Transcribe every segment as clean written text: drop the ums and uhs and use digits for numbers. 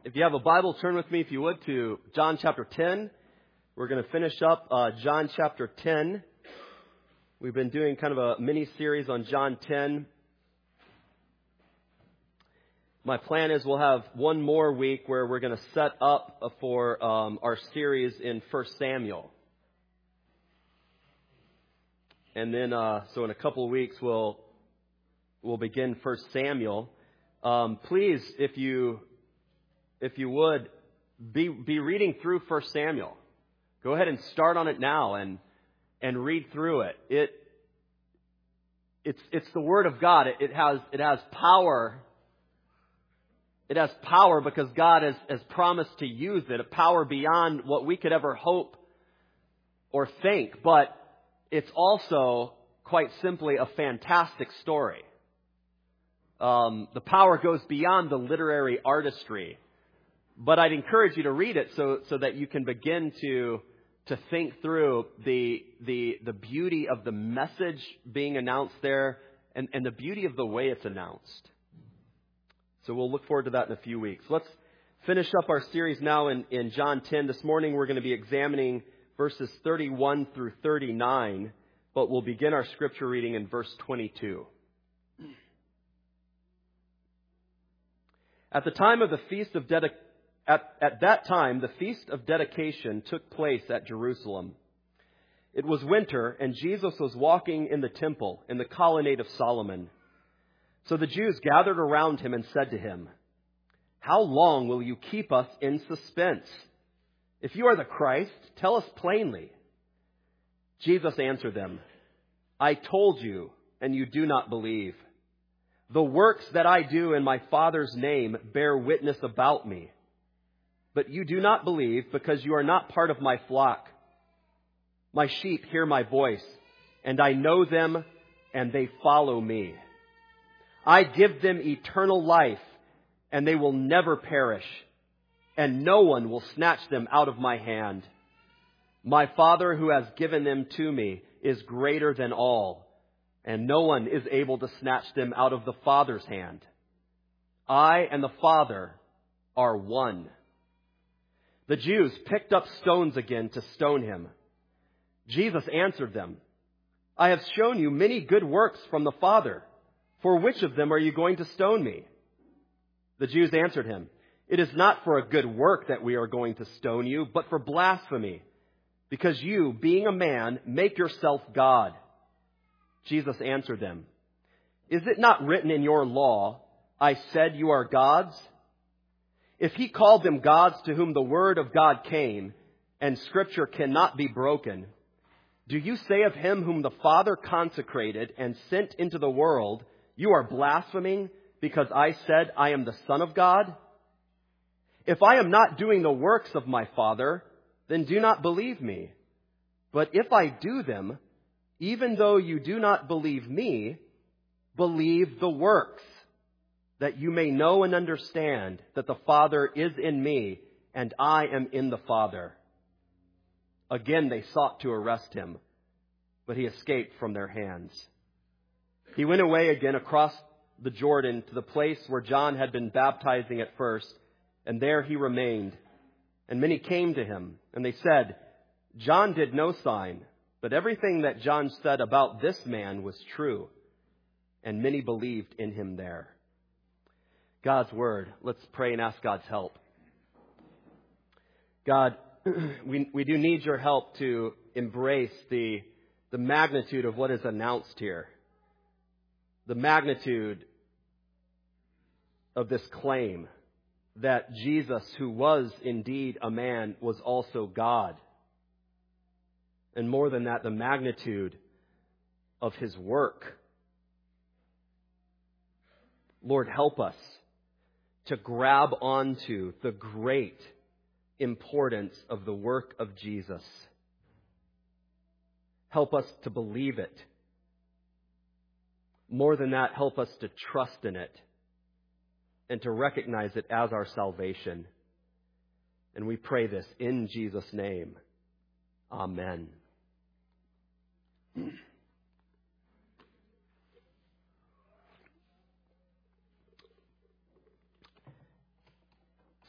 If you have a Bible, turn with me, if you would, to John chapter 10. We're going to finish up John chapter 10. We've been doing kind of a mini-series on John 10. My plan is we'll have one more week where we're going to set up for our series in 1 Samuel. And then, so in a couple of weeks, we'll begin 1 Samuel. Please, if you would, be reading through 1 Samuel. Go ahead and start on it now and read through it. It's the Word of God. It has power. It has power because God has promised to use it, a power beyond what we could ever hope or think. But it's also, quite simply, a fantastic story. The power goes beyond the literary artistry. But I'd encourage you to read it so that you can begin to think through the beauty of the message being announced there and the beauty of the way it's announced. So we'll look forward to that in a few weeks. Let's finish up our series now in John 10. This morning we're going to be examining verses 31 through 39, but we'll begin our scripture reading in verse 22. At that time, the feast of dedication took place at Jerusalem. It was winter, and Jesus was walking in the temple in the colonnade of Solomon. So the Jews gathered around him and said to him, "How long will you keep us in suspense? If you are the Christ, tell us plainly." Jesus answered them, "I told you, and you do not believe. The works that I do in my Father's name bear witness about me. But you do not believe because you are not part of my flock. My sheep hear my voice, and I know them, and they follow me. I give them eternal life, and they will never perish, and no one will snatch them out of my hand. My Father who has given them to me is greater than all, and no one is able to snatch them out of the Father's hand. I and the Father are one." The Jews picked up stones again to stone him. Jesus answered them, "I have shown you many good works from the Father. For which of them are you going to stone me?" The Jews answered him, "It is not for a good work that we are going to stone you, but for blasphemy, because you, being a man, make yourself God." Jesus answered them, "Is it not written in your law, 'I said you are gods'? If he called them gods to whom the word of God came, and Scripture cannot be broken, do you say of him whom the Father consecrated and sent into the world, 'You are blaspheming because I said I am the Son of God'? If I am not doing the works of my Father, then do not believe me. But if I do them, even though you do not believe me, believe the works, that you may know and understand that the Father is in me and I am in the Father." Again they sought to arrest him, but he escaped from their hands. He went away again across the Jordan to the place where John had been baptizing at first, and there he remained. And many came to him, and they said, "John did no sign, but everything that John said about this man was true." And many believed in him there. God's Word. Let's pray and ask God's help. God, we do need your help to embrace the magnitude of what is announced here. The magnitude of this claim that Jesus, who was indeed a man, was also God. And more than that, the magnitude of his work. Lord, help us to grab onto the great importance of the work of Jesus. Help us to believe it. More than that, help us to trust in it and to recognize it as our salvation. And we pray this in Jesus' name. Amen.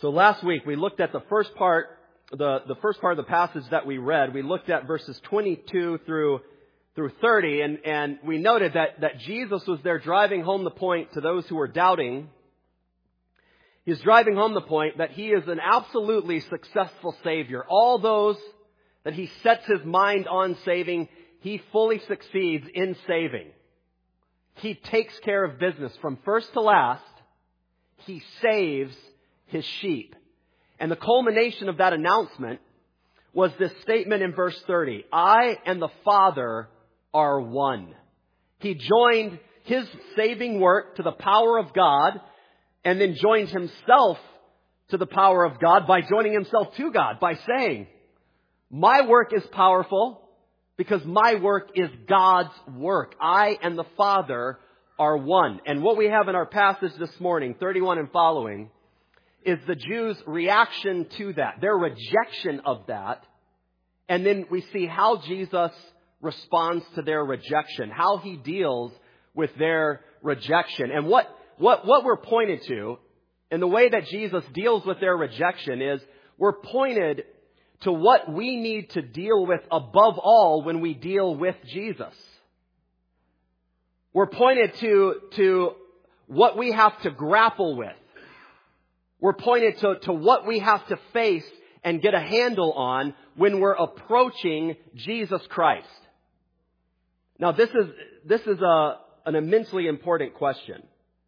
So last week we looked at the first part of the passage that we read. We looked at verses 22 through 30, and we noted that Jesus was there driving home the point to those who were doubting. He's driving home the point that He is an absolutely successful Savior. All those that He sets His mind on saving, He fully succeeds in saving. He takes care of business from first to last. He saves His sheep. And the culmination of that announcement was this statement in verse 30. I and the Father are one. He joined His saving work to the power of God, and then joined Himself to the power of God by joining Himself to God, by saying, my work is powerful because my work is God's work. I and the Father are one. And what we have in our passage this morning, 31 and following, is the Jews' reaction to that, their rejection of that. And then we see how Jesus responds to their rejection, how He deals with their rejection. And what we're pointed to, and the way that Jesus deals with their rejection is, we're pointed to what we need to deal with above all when we deal with Jesus. We're pointed to what we have to grapple with. We're pointed to what we have to face and get a handle on when we're approaching Jesus Christ. Now, this is an immensely important question.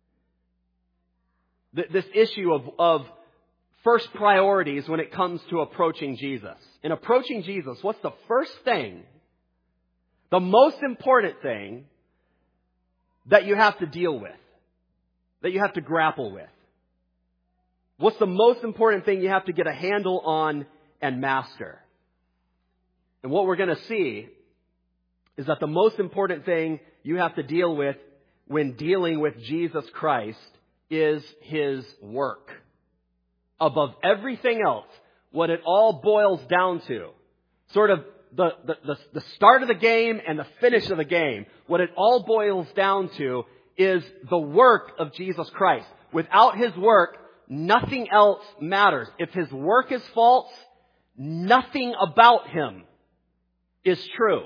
This issue of first priorities when it comes to approaching Jesus. In approaching Jesus, what's the first thing, the most important thing that you have to deal with, that you have to grapple with? What's the most important thing you have to get a handle on and master? And what we're going to see is that the most important thing you have to deal with when dealing with Jesus Christ is His work. Above everything else, what it all boils down to, sort of the start of the game and the finish of the game, what it all boils down to is the work of Jesus Christ. Without His work, nothing else matters. If His work is false, nothing about Him is true.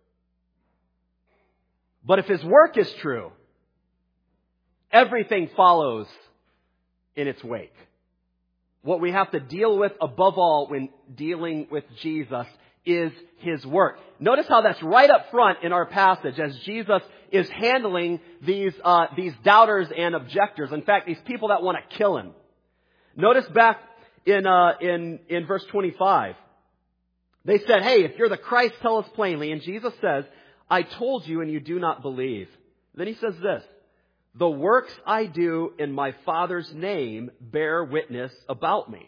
But if His work is true, everything follows in its wake. What we have to deal with above all when dealing with Jesus is His work. Notice how that's right up front in our passage as Jesus is handling these doubters and objectors. In fact, these people that want to kill Him. Notice back in verse 25. They said, hey, if you're the Christ, tell us plainly. And Jesus says, I told you and you do not believe. Then He says this, the works I do in my Father's name bear witness about me.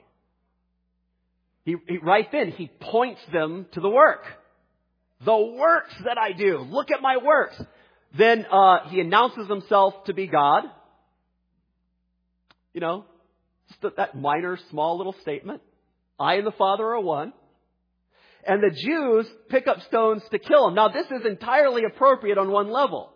Right then, He points them to the work. The works that I do. Look at my works. Then He announces Himself to be God. You know, just that minor, small little statement. I and the Father are one. And the Jews pick up stones to kill Him. Now, this is entirely appropriate on one level.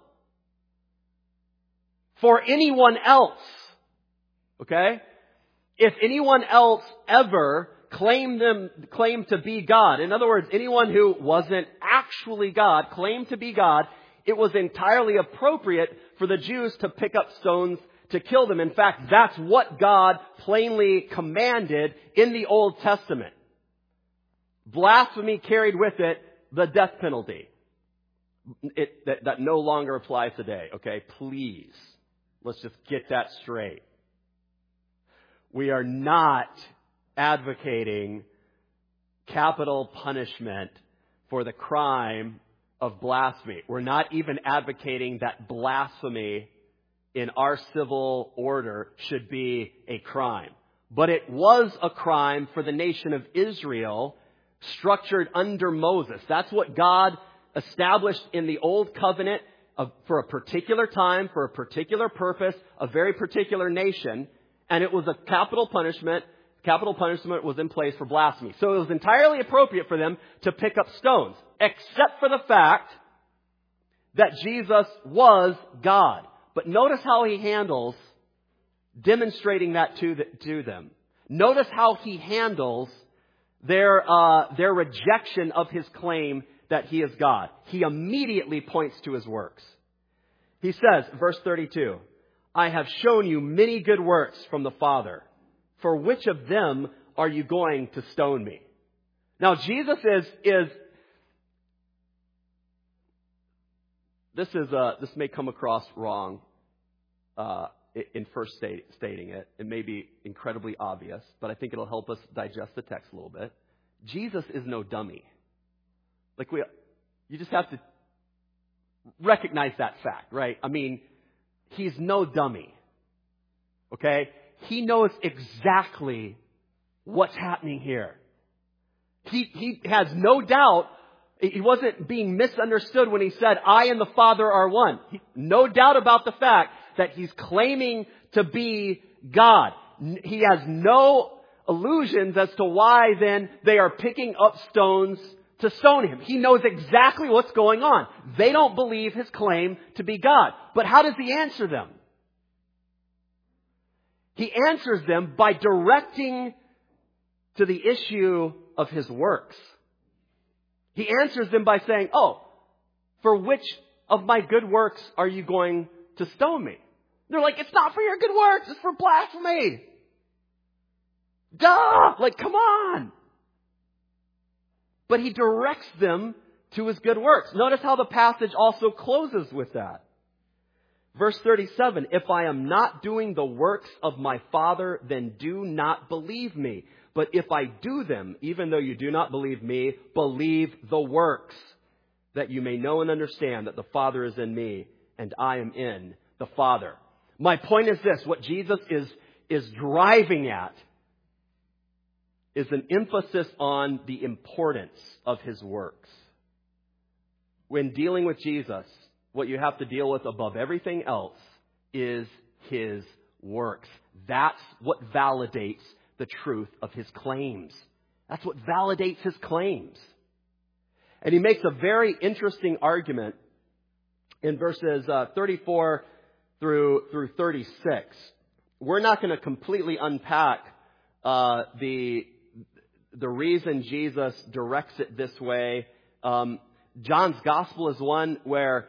For anyone else, okay? If anyone else ever claimed to be God, in other words, anyone who wasn't actually God, claimed to be God, it was entirely appropriate for the Jews to pick up stones to kill them. In fact, that's what God plainly commanded in the Old Testament. Blasphemy carried with it the death penalty. That no longer applies today, okay? Please, let's just get that straight. We are not advocating capital punishment for the crime of blasphemy. We're not even advocating that blasphemy in our civil order should be a crime. But it was a crime for the nation of Israel structured under Moses. That's what God established in the Old Covenant for a particular time, for a particular purpose, a very particular nation. And it was a capital punishment. Capital punishment was in place for blasphemy. So it was entirely appropriate for them to pick up stones, except for the fact that Jesus was God. But notice how He handles demonstrating that to them. Notice how he handles their rejection of his claim that he is God. He immediately points to his works. He says, verse 32, I have shown you many good works from the Father. For which of them are you going to stone me? Now, Jesus this may come across wrong in first stating it. It may be incredibly obvious, but I think it'll help us digest the text a little bit. Jesus is no dummy. You just have to recognize that fact, right? I mean, he's no dummy. Okay? He knows exactly what's happening here. He has no doubt. He wasn't being misunderstood when he said, I and the Father are one. No doubt about the fact that he's claiming to be God. He has no illusions as to why then they are picking up stones to stone him. He knows exactly what's going on. They don't believe his claim to be God. But how does he answer them? He answers them by directing to the issue of his works. He answers them by saying, for which of my good works are you going to stone me? They're like, it's not for your good works, it's for blasphemy. Duh! Come on! But he directs them to his good works. Notice how the passage also closes with that. Verse 37, if I am not doing the works of my Father, then do not believe me. But if I do them, even though you do not believe me, believe the works, that you may know and understand that the Father is in me and I am in the Father. My point is this, what Jesus is driving at is an emphasis on the importance of his works. When dealing with Jesus, what you have to deal with above everything else is his works. That's what validates the truth of his claims. That's what validates his claims. And he makes a very interesting argument in verses 34 through 36. We're not going to completely unpack the reason Jesus directs it this way. John's gospel is one where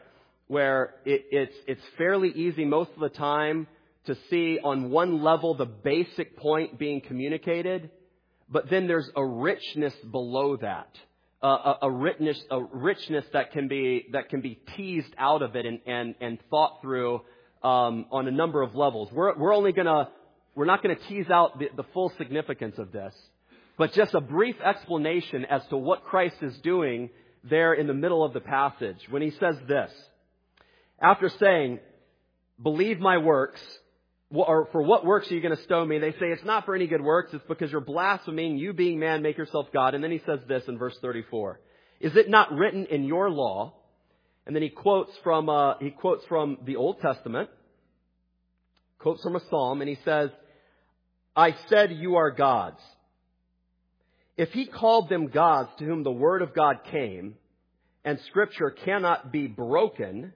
it's fairly easy most of the time to see on one level the basic point being communicated, but then there's a richness below that, a richness that can be teased out of it and thought through on a number of levels. We're not gonna tease out the full significance of this, but just a brief explanation as to what Christ is doing there in the middle of the passage when he says this. After saying, believe my works, or for what works are you going to stone me? They say it's not for any good works. It's because you're blaspheming. You being man, make yourself God. And then he says this in verse 34. Is it not written in your law? And then he quotes from the Old Testament, quotes from a psalm, and he says, I said you are gods. If he called them gods to whom the word of God came, and scripture cannot be broken,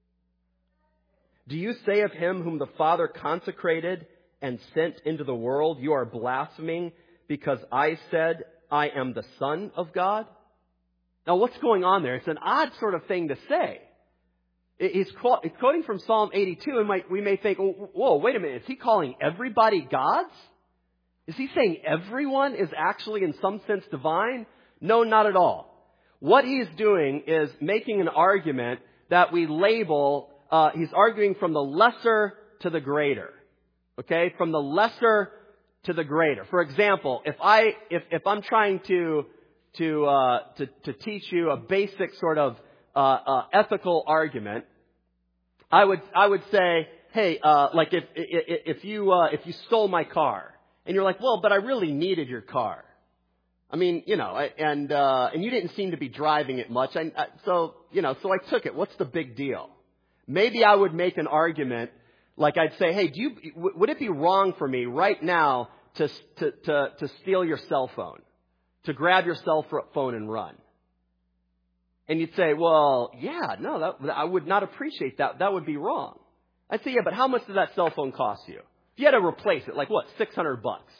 do you say of him whom the Father consecrated and sent into the world, you are blaspheming because I said I am the Son of God? Now what's going on there? It's an odd sort of thing to say. He's quoting from Psalm 82, and we may think, whoa, wait a minute, is he calling everybody gods? Is he saying everyone is actually in some sense divine? No, not at all. What he's doing is making an argument that we label, he's arguing from the lesser to the greater. Okay? From the lesser to the greater. For example, if I'm trying to teach you a basic sort of ethical argument, I would say, hey, like if you stole my car, and you're like, well, but I really needed your car. I mean, and you didn't seem to be driving it much. So I took it. What's the big deal? Maybe I would make an argument like I'd say, hey, would it be wrong for me right now to steal your cell phone, to grab your cell phone and run? And you'd say, well, yeah, no, I would not appreciate that. That would be wrong. I'd say, yeah, but how much did that cell phone cost you? If you had to replace it, like what, $600?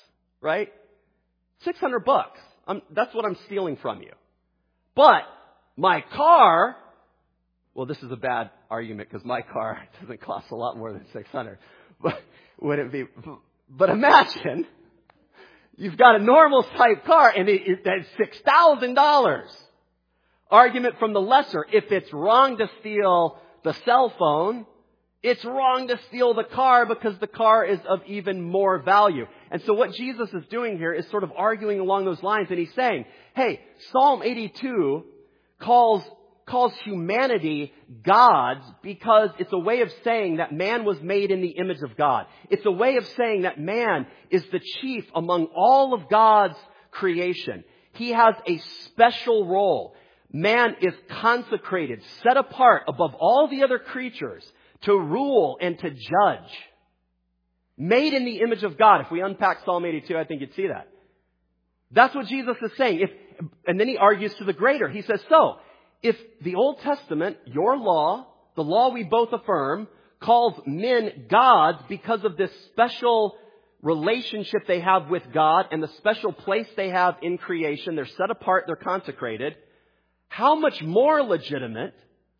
right? $600. That's what I'm stealing from you. But my car, well, this is a bad argument because my car doesn't cost a lot more than $600. But would it be? But imagine you've got a normal type car and that's $6,000. Argument from the lesser. If it's wrong to steal the cell phone, it's wrong to steal the car because the car is of even more value. And so what Jesus is doing here is sort of arguing along those lines. And he's saying, hey, Psalm 82 calls humanity God's because it's a way of saying that man was made in the image of God. It's a way of saying that man is the chief among all of God's creation. He has a special role. Man is consecrated, set apart above all the other creatures to rule and to judge. Made in the image of God. If we unpack Psalm 82, I think you'd see that. That's what Jesus is saying. And then he argues to the greater. He says, so, if the Old Testament, your law, the law we both affirm, calls men gods because of this special relationship they have with God and the special place they have in creation, they're set apart, they're consecrated, how much more legitimate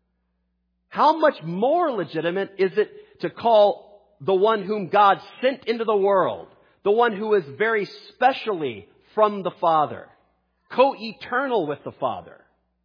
is it to call the one whom God sent into the world, the one who is very specially from the Father, co-eternal with the Father,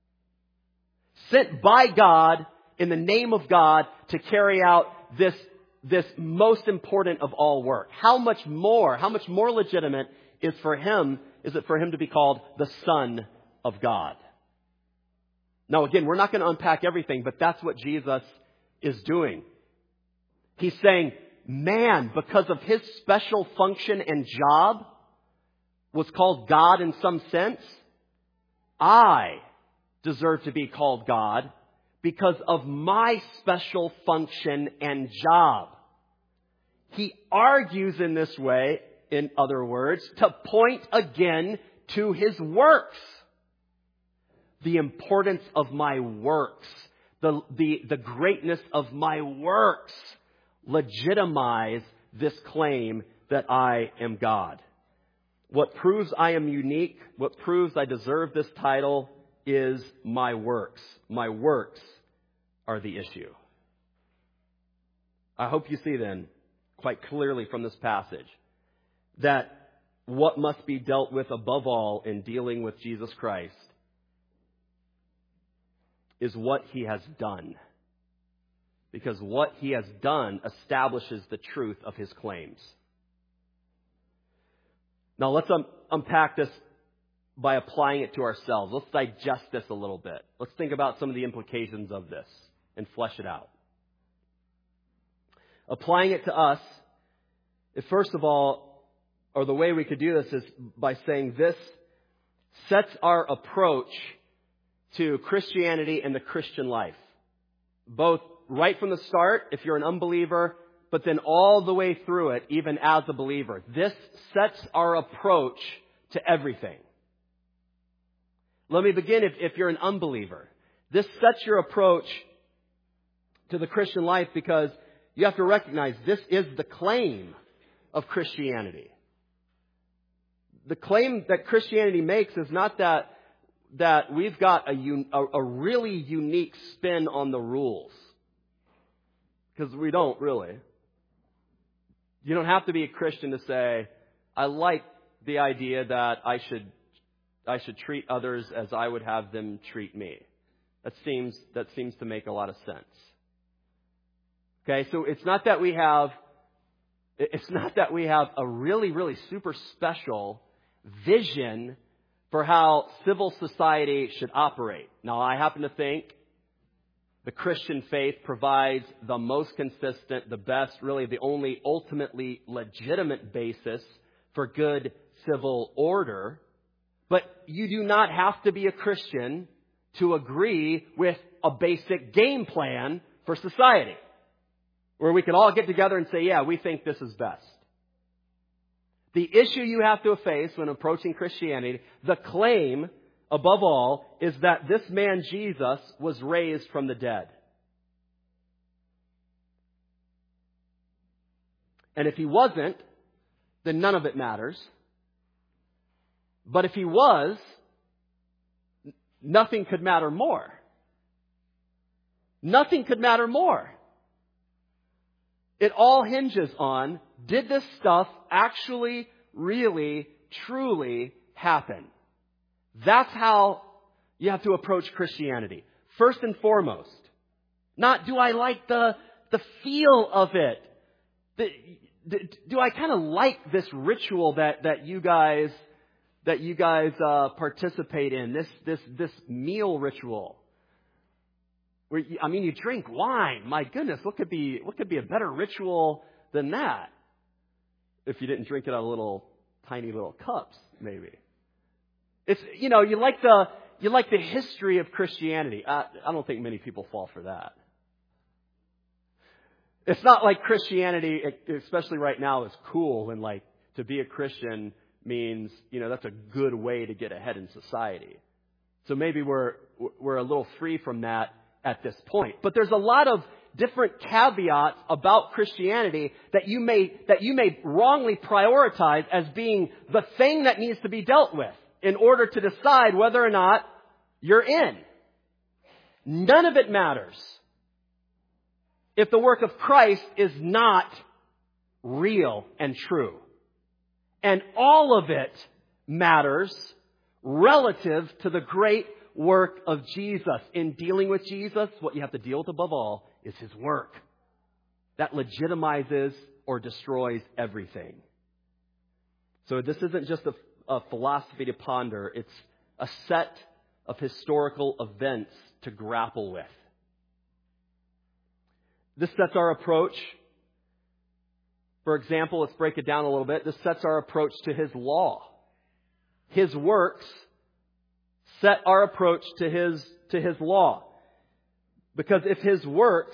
sent by God in the name of God to carry out this most important of all work? How much more legitimate is it for him to be called the Son of God? Now, again, we're not going to unpack everything, but that's what Jesus is doing. He's saying, man, because of his special function and job, was called God in some sense. I deserve to be called God because of my special function and job. He argues in this way, in other words, to point again to his works. The importance of my works, the greatness of my works legitimize this claim that I am God. What proves I am unique, what proves I deserve this title is my works. My works are the issue. I hope you see then, quite clearly from this passage, that what must be dealt with above all in dealing with Jesus Christ is what he has done. Because what he has done establishes the truth of his claims. Now let's unpack this by applying it to ourselves. Let's digest this a little bit. Let's think about some of the implications of this and flesh it out. Applying it to us, first of all, or the way we could do this is by saying this sets our approach to Christianity and the Christian life. Both right from the start, if you're an unbeliever, but then all the way through it, even as a believer. This sets our approach to everything. Let me begin if you're an unbeliever. This sets your approach to the Christian life because you have to recognize this is the claim of Christianity. The claim that Christianity makes is not that we've got a really unique spin on the rules. Because we don't really. You don't have to be a Christian to say, I like the idea that I should treat others as I would have them treat me. That seems to make a lot of sense. Okay, so it's not that we have a really, really super special vision for how civil society should operate. Now, I happen to think the Christian faith provides the most consistent, the best, really the only ultimately legitimate basis for good civil order. But you do not have to be a Christian to agree with a basic game plan for society, where we can all get together and say, yeah, we think this is best. The issue you have to face when approaching Christianity, the claim, above all, is that this man Jesus was raised from the dead. And if he wasn't, then none of it matters. But if he was, nothing could matter more. Nothing could matter more. It all hinges on, did this stuff actually, really, truly happen? That's how you have to approach Christianity. First and foremost. Not, do I like the feel of it? Do I kind of like this ritual that you guys participate in, this meal ritual? Where you drink wine. My goodness, what could be a better ritual than that? If you didn't drink it out of tiny little cups, maybe. It's you like the history of Christianity. I don't think many people fall for that. It's not like Christianity, especially right now, is cool and like to be a Christian means, that's a good way to get ahead in society. So maybe we're a little free from that at this point. But there's a lot of different caveats about Christianity that you may wrongly prioritize as being the thing that needs to be dealt with in order to decide whether or not you're in. None of it matters if the work of Christ is not real and true. And all of it matters relative to the great work of Jesus. In dealing with Jesus, what you have to deal with above all is His work. That legitimizes or destroys everything. So this isn't just a philosophy to ponder. It's a set of historical events to grapple with. This sets our approach. For example, let's break it down a little bit. This sets our approach to His law. His works set our approach to His law. Because of His works,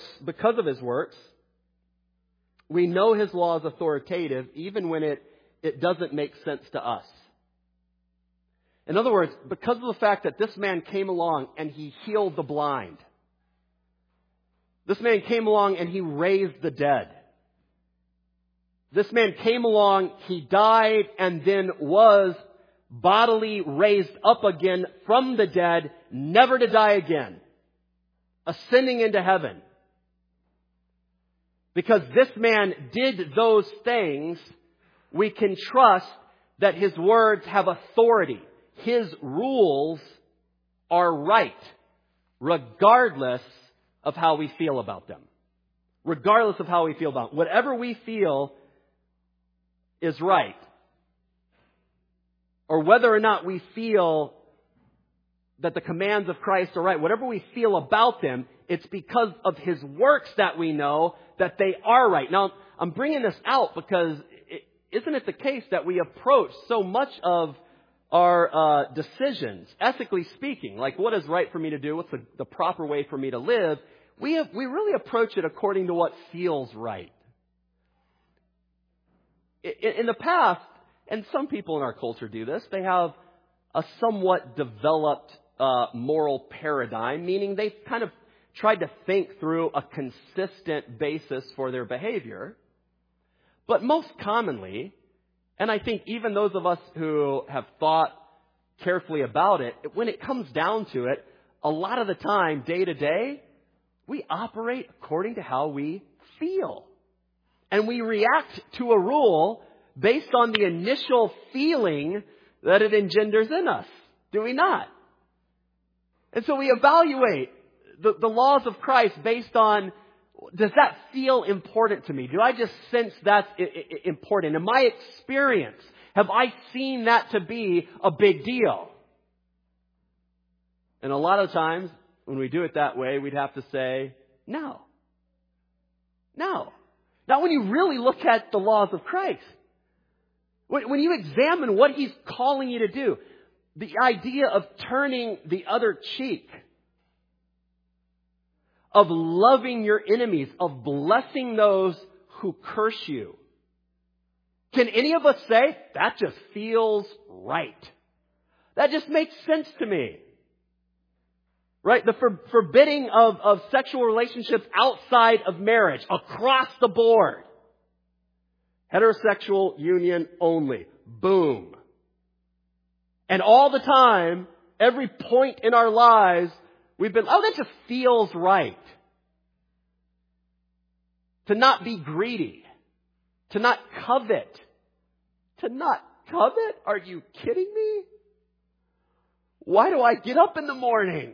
we know His law is authoritative even when it doesn't make sense to us. In other words, because of the fact that this man came along and He healed the blind. This man came along and He raised the dead. This man came along, He died, and then was bodily raised up again from the dead, never to die again, ascending into heaven. Because this man did those things, we can trust that His words have authority. His rules are right, regardless of how we feel about them. Regardless of how we feel about them. Whatever we feel is right. Or whether or not we feel that the commands of Christ are right, whatever we feel about them, it's because of His works that we know that they are right. Now, I'm bringing this out because isn't it the case that we approach so much of our decisions, ethically speaking, like what is right for me to do, what's the proper way for me to live, we really approach it according to what feels right. In the past, and some people in our culture do this, they have a somewhat developed moral paradigm, meaning they've kind of tried to think through a consistent basis for their behavior. But most commonly, and I think even those of us who have thought carefully about it, when it comes down to it, a lot of the time, day to day, we operate according to how we feel. And we react to a rule based on the initial feeling that it engenders in us. Do we not? And so we evaluate the laws of Christ based on, does that feel important to me? Do I just sense that's important? In my experience, have I seen that to be a big deal? And a lot of times, when we do it that way, we'd have to say, no. No. Not when you really look at the laws of Christ. When you examine what He's calling you to do, the idea of turning the other cheek, of loving your enemies, of blessing those who curse you. Can any of us say, that just feels right? That just makes sense to me. Right? The forbidding of sexual relationships outside of marriage, across the board. Heterosexual union only. Boom. And all the time, every point in our lives, we've been, that just feels right. To not be greedy. To not covet. To not covet? Are you kidding me? Why do I get up in the morning?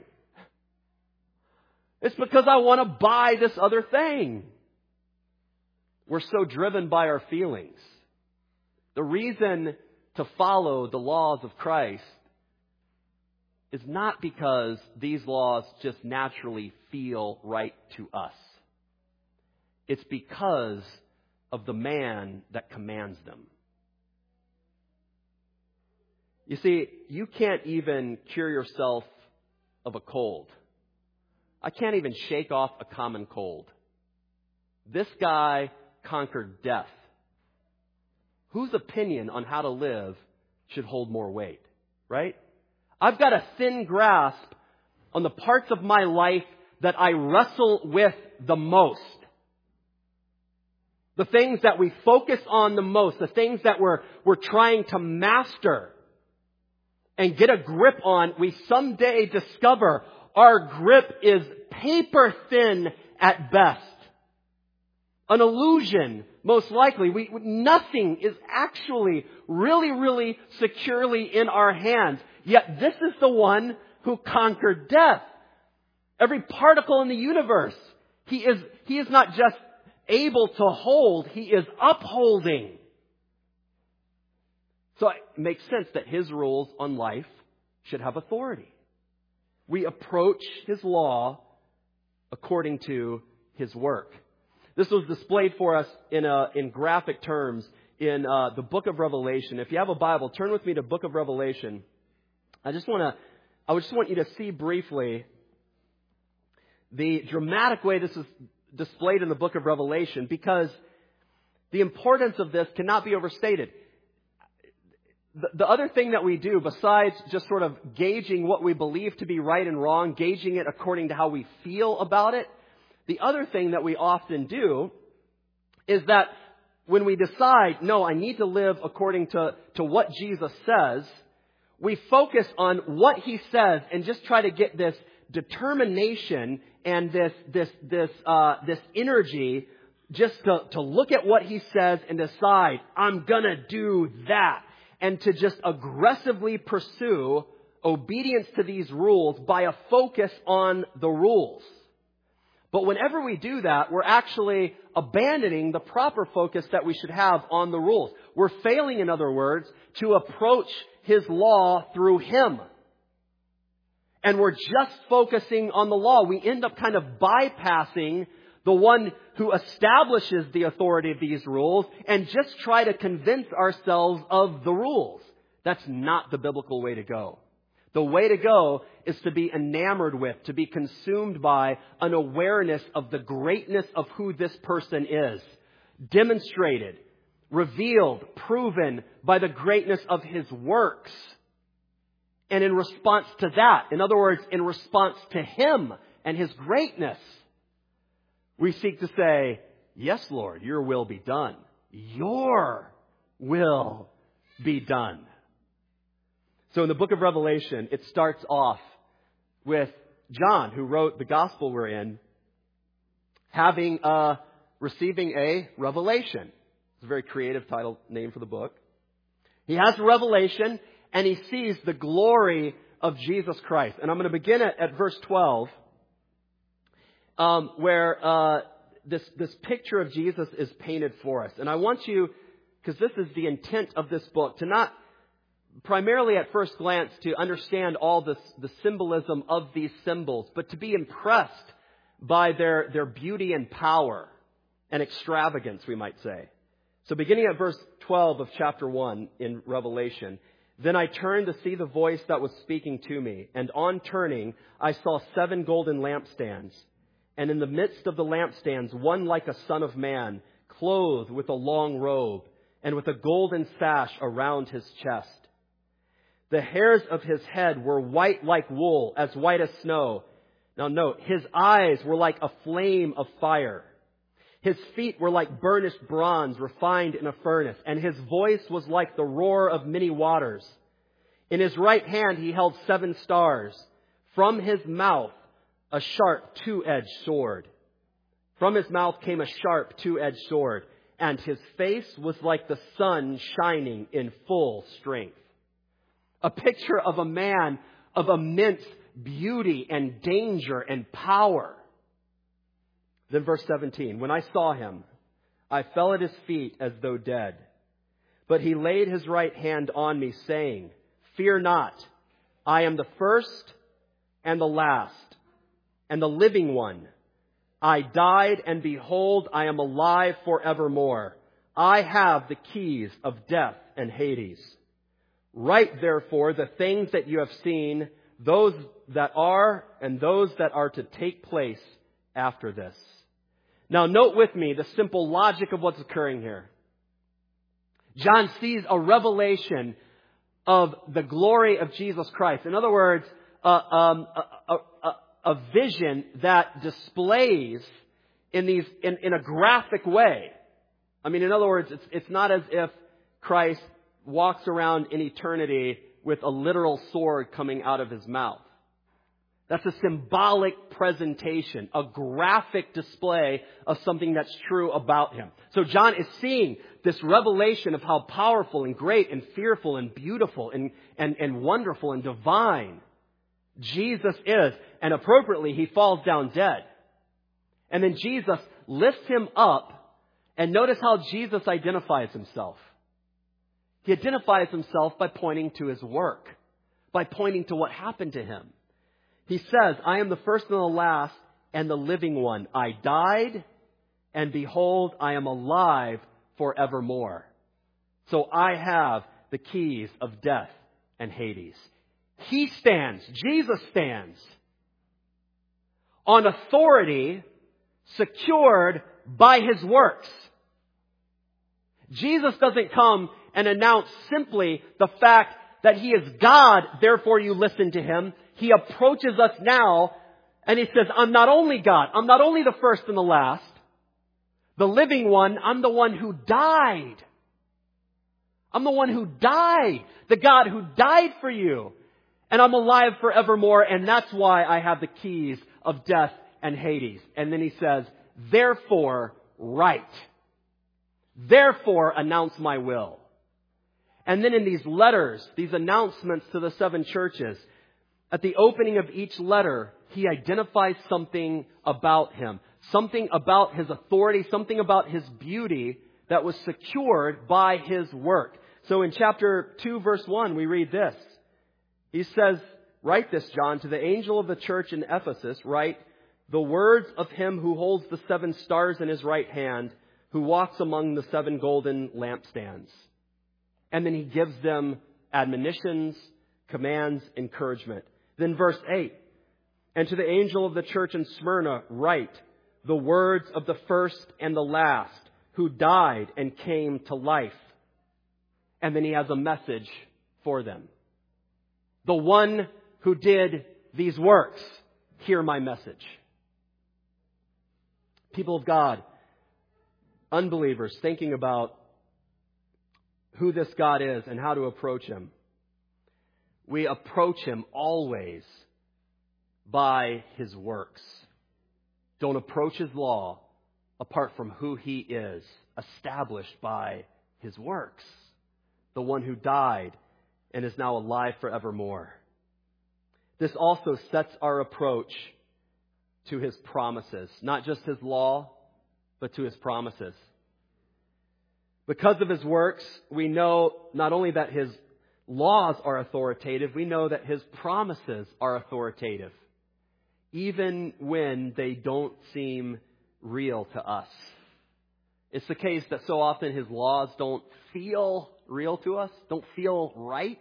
It's because I want to buy this other thing. We're so driven by our feelings. The reason to follow the laws of Christ is not because these laws just naturally feel right to us. It's because of the man that commands them. You see, you can't even cure yourself of a cold. I can't even shake off a common cold. This guy conquered death. Whose opinion on how to live should hold more weight, right? I've got a thin grasp on the parts of my life that I wrestle with the most. The things that we focus on the most, the things that we're trying to master and get a grip on, we someday discover our grip is paper thin at best. An illusion, most likely. Nothing is actually really, really securely in our hands. Yet this is the one who conquered death. Every particle in the universe, he is not just able to hold, he is upholding. So it makes sense that his rules on life should have authority. We approach his law according to his work. This was displayed for us in graphic terms in the book of Revelation. If you have a Bible, turn with me to book of Revelation. I just want you to see briefly the dramatic way this is displayed in the book of Revelation, because the importance of this cannot be overstated. The other thing that we do, besides just sort of gauging what we believe to be right and wrong, gauging it according to how we feel about it, the other thing that we often do is that when we decide, no, I need to live according to what Jesus says, we focus on what he says and just try to get this determination and this energy just to look at what he says and decide, I'm gonna do that. And to just aggressively pursue obedience to these rules by a focus on the rules. But whenever we do that, we're actually abandoning the proper focus that we should have on the rules. We're failing, in other words, to approach his law through him. And we're just focusing on the law. We end up kind of bypassing the one who establishes the authority of these rules and just try to convince ourselves of the rules. That's not the biblical way to go. The way to go is to be enamored with, to be consumed by an awareness of the greatness of who this person is. Demonstrated, revealed, proven by the greatness of his works. And in response to that, in other words, in response to him and his greatness, we seek to say, yes, Lord, your will be done. Your will be done. So in the book of Revelation, it starts off with John, who wrote the gospel we're in, receiving a revelation. It's a very creative title, name for the book. He has a revelation and he sees the glory of Jesus Christ. And I'm going to begin at verse 12. Where this picture of Jesus is painted for us. And I want you, because this is the intent of this book, to not primarily at first glance to understand all the symbolism of these symbols, but to be impressed by their beauty and power and extravagance, we might say. So beginning at verse 12 of chapter 1 in Revelation, then I turned to see the voice that was speaking to me, and on turning, I saw 7 golden lampstands. And in the midst of the lampstands, one like a son of man, clothed with a long robe, and with a golden sash around his chest. The hairs of his head were white like wool, as white as snow. Now note, his eyes were like a flame of fire. His feet were like burnished bronze refined in a furnace, and his voice was like the roar of many waters. In his right hand he held 7 stars. From his mouth a sharp 2-edged sword. From his mouth came a sharp 2-edged sword, and his face was like the sun shining in full strength. A picture of a man of immense beauty and danger and power. Then verse 17, when I saw him, I fell at his feet as though dead. But he laid his right hand on me, saying, Fear not, I am the first and the last, and the living one. I died, and behold, I am alive forevermore. I have the keys of death and Hades. Write therefore the things that you have seen, those that are and those that are to take place after this. Now note with me the simple logic of what's occurring here. John sees a revelation of the glory of Jesus Christ. In other words, a vision that displays in a graphic way. I mean, in other words, it's not as if Christ walks around in eternity with a literal sword coming out of his mouth. That's a symbolic presentation, a graphic display of something that's true about him. So John is seeing this revelation of how powerful and great and fearful and beautiful and wonderful and divine Jesus is. And appropriately, he falls down dead. And then Jesus lifts him up. And notice how Jesus identifies himself. He identifies himself by pointing to his work, by pointing to what happened to him. He says, I am the first and the last and the living one. I died, and behold, I am alive forevermore. So I have the keys of death and Hades. He stands, Jesus stands, on authority secured by his works. Jesus doesn't come and announce simply the fact that he is God, therefore you listen to him. He approaches us now and he says, I'm not only God, I'm not only the first and the last, the living one, I'm the one who died. I'm the one who died, the God who died for you. And I'm alive forevermore, and that's why I have the keys of death and Hades. And then he says, therefore, write. Therefore, announce my will. And then in these letters, these announcements to the 7 churches, at the opening of each letter, he identifies something about him, something about his authority, something about his beauty that was secured by his work. So in chapter 2, verse 1, we read this. He says, write this, John, to the angel of the church in Ephesus, write, the words of him who holds the 7 stars in his right hand, who walks among the 7 golden lampstands. And then he gives them admonitions, commands, encouragement. Then verse 8, and to the angel of the church in Smyrna, write, the words of the first and the last, who died and came to life. And then he has a message for them. The one who did these works, hear my message. People of God, unbelievers thinking about who this God is and how to approach him. We approach him always by his works. Don't approach his law apart from who he is, established by his works. The one who died and is now alive forevermore. This also sets our approach to his promises, not just his law, but to his promises. Because of his works, we know not only that his laws are authoritative, we know that his promises are authoritative, even when they don't seem real to us. It's the case that so often his laws don't feel real to us, don't feel right.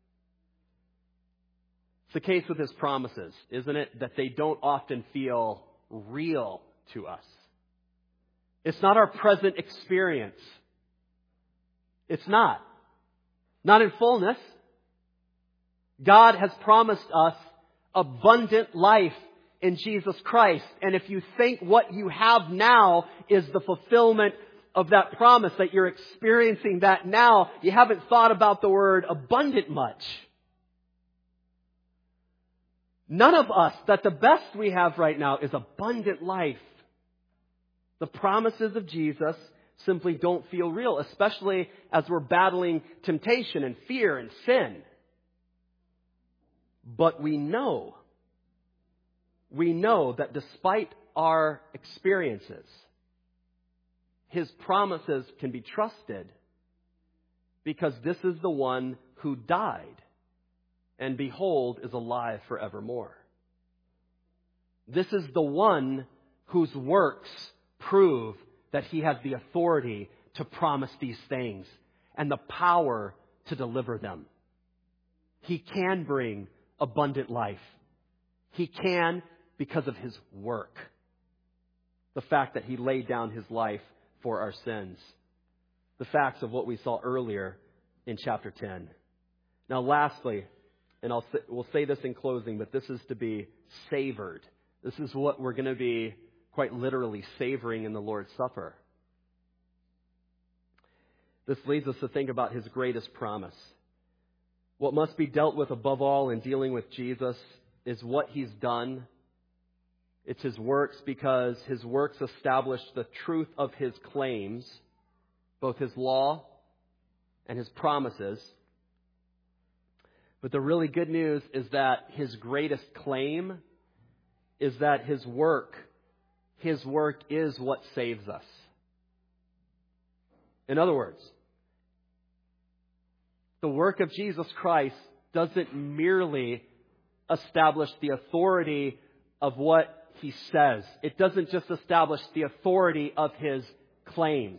It's the case with his promises, isn't it? That they don't often feel real to us. It's not our present experience. It's not. Not in fullness. God has promised us abundant life in Jesus Christ. And if you think what you have now is the fulfillment of that promise, that you're experiencing that now, you haven't thought about the word abundant much. None of us, that the best we have right now is abundant life. The promises of Jesus simply don't feel real, especially as we're battling temptation and fear and sin. But we know that despite our experiences, His promises can be trusted because this is the one who died and behold is alive forevermore. This is the one whose works prove that He has the authority to promise these things and the power to deliver them. He can bring abundant life. He can because of His work. The fact that He laid down His life for our sins. The facts of what we saw earlier in chapter 10. Now lastly, and we'll say this in closing, but this is to be savored. This is what we're going to be quite literally savoring in the Lord's Supper. This leads us to think about His greatest promise. What must be dealt with above all in dealing with Jesus is what He's done. It's His works, because His works establish the truth of His claims, both His law and His promises. But the really good news is that His greatest claim is that His work is what saves us. In other words, the work of Jesus Christ doesn't merely establish the authority of what He says. It doesn't just establish the authority of His claims.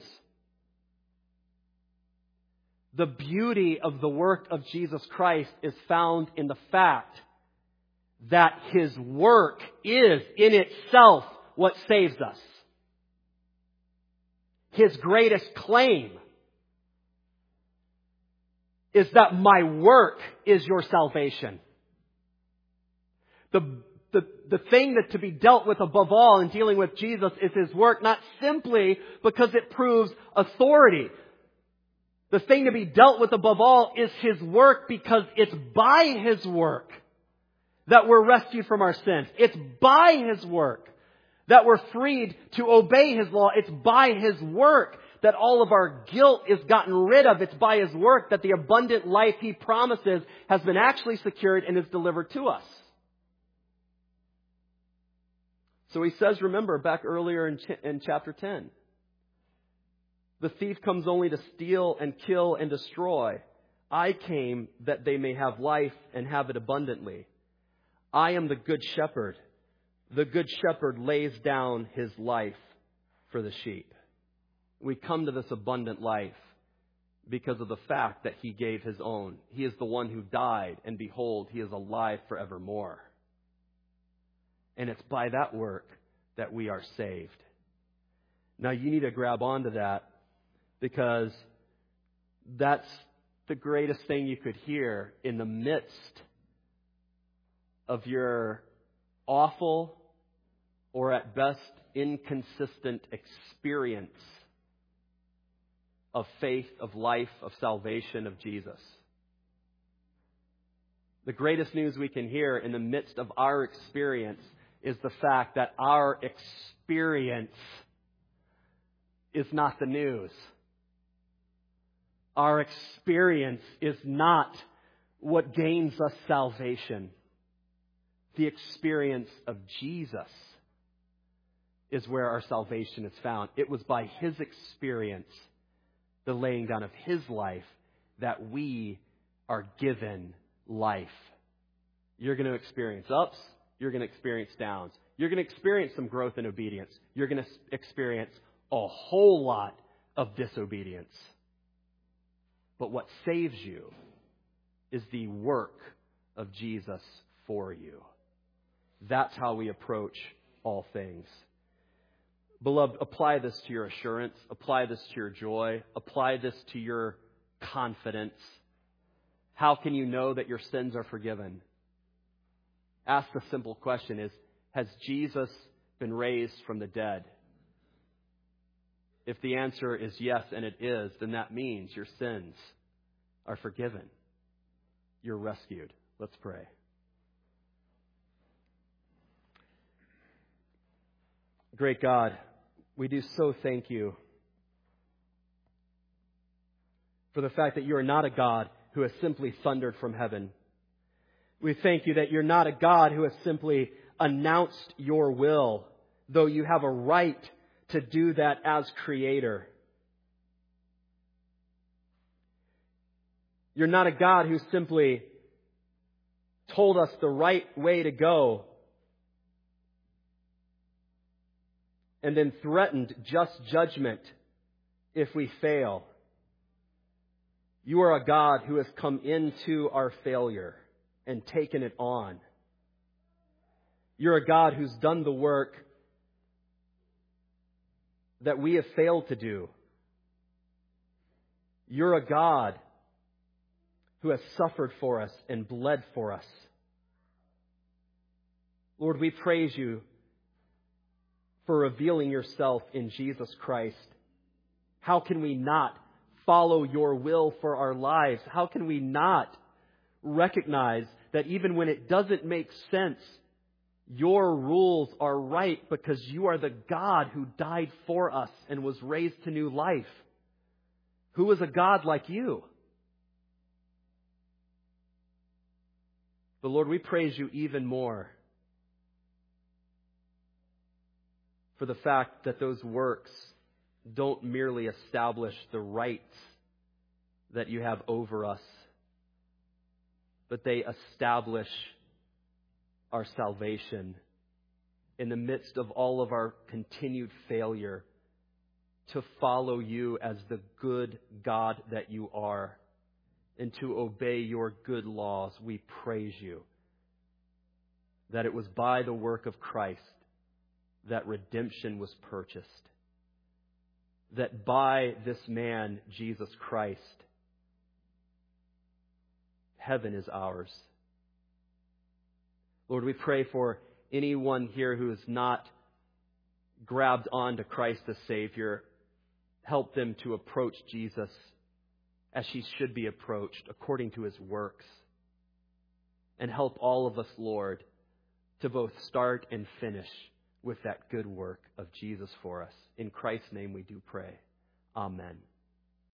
The beauty of the work of Jesus Christ is found in the fact that His work is in itself what saves us. His greatest claim is that my work is your salvation. The thing that to be dealt with above all in dealing with Jesus is His work, not simply because it proves authority. The thing to be dealt with above all is His work, because it's by His work that we're rescued from our sins. It's by His work that we're freed to obey His law. It's by His work that all of our guilt is gotten rid of. It's by His work that the abundant life He promises has been actually secured and is delivered to us. So He says, remember, back earlier in chapter 10, the thief comes only to steal and kill and destroy. I came that they may have life and have it abundantly. I am the good shepherd. The good shepherd lays down his life for the sheep. We come to this abundant life because of the fact that He gave His own. He is the one who died, and behold, He is alive forevermore. And it's by that work that we are saved. Now you need to grab onto that, because that's the greatest thing you could hear in the midst of your awful or at best inconsistent experience of faith, of life, of salvation of Jesus. The greatest news we can hear in the midst of our experience is the fact that our experience is not the news. Our experience is not what gains us salvation. The experience of Jesus is where our salvation is found. It was by His experience, the laying down of His life, that we are given life. You're going to experience ups. You're going to experience downs. You're going to experience some growth in obedience. You're going to experience a whole lot of disobedience. But what saves you is the work of Jesus for you. That's how we approach all things. Beloved, apply this to your assurance. Apply this to your joy. Apply this to your confidence. How can you know that your sins are forgiven? Ask the simple question is, has Jesus been raised from the dead? If the answer is yes, and it is, then that means your sins are forgiven. You're rescued. Let's pray. Great God, we do so thank you for the fact that you are not a God who has simply thundered from heaven. We thank you that you're not a God who has simply announced your will, though you have a right to do that as Creator. You're not a God who simply told us the right way to go and then threatened just judgment if we fail. You are a God who has come into our failure and taken it on. You're a God who's done the work that we have failed to do. You're a God who has suffered for us and bled for us. Lord, we praise you for revealing yourself in Jesus Christ. How can we not follow your will for our lives? How can we not recognize that even when it doesn't make sense, your rules are right because you are the God who died for us and was raised to new life? Who is a God like you? But Lord, we praise you even more for the fact that those works don't merely establish the rights that you have over us, but they establish our salvation in the midst of all of our continued failure to follow you as the good God that you are and to obey your good laws. We praise you that it was by the work of Christ that redemption was purchased. That by this man, Jesus Christ, heaven is ours. Lord, we pray for anyone here who has not grabbed on to Christ the Savior. Help them to approach Jesus as he should be approached, according to his works. And help all of us, Lord, to both start and finish with that good work of Jesus for us. In Christ's name we do pray. Amen.